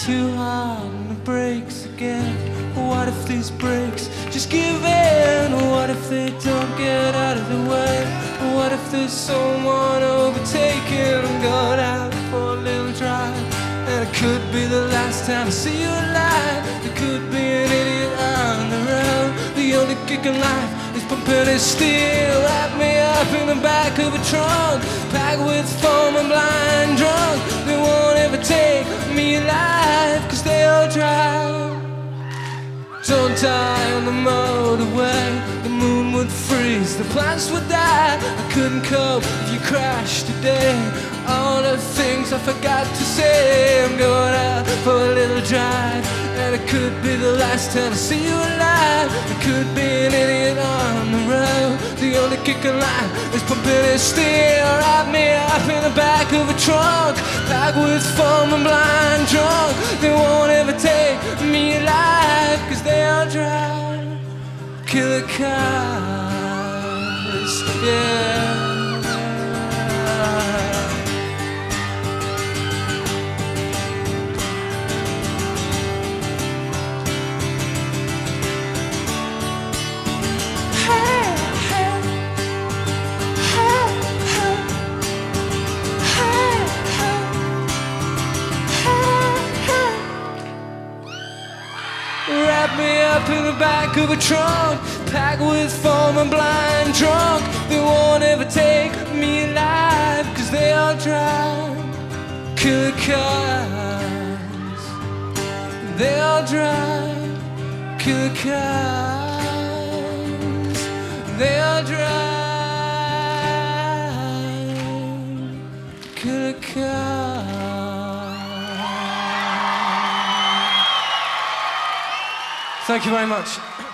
too hard and it breaks again? What if these brakes just give in? What if they don't get out of the way? What if there's someone overtaking? I'm going out for a little drive, and it could be the last time I see you alive. There could be an idiot on the road. The only kick in life is pumping his steel. Wrap me up in the back of a trunk, packed with foam and blind drunk. They won't ever take me alive, 'cause they all drive. Don't die on the motorway. The moon would freeze, the plants would die. I couldn't cope if you crashed today. All the things I forgot to say. I'm going out for a little drive, and it could be the last time I see you alive. It could be an idiot on the road. The only kick in life is pumping his steel. Wrap me up in the back of a trunk, packed with foam and blind drunk. They won't ever take me alive, 'cause they all drive killer cars, yeah. Wrap me up in the back of a trunk, packed with foam and blind drunk. They won't ever take me alive, 'cause they all drive killer cars. They all drive killer cars. They all drive killer cars. Thank you very much.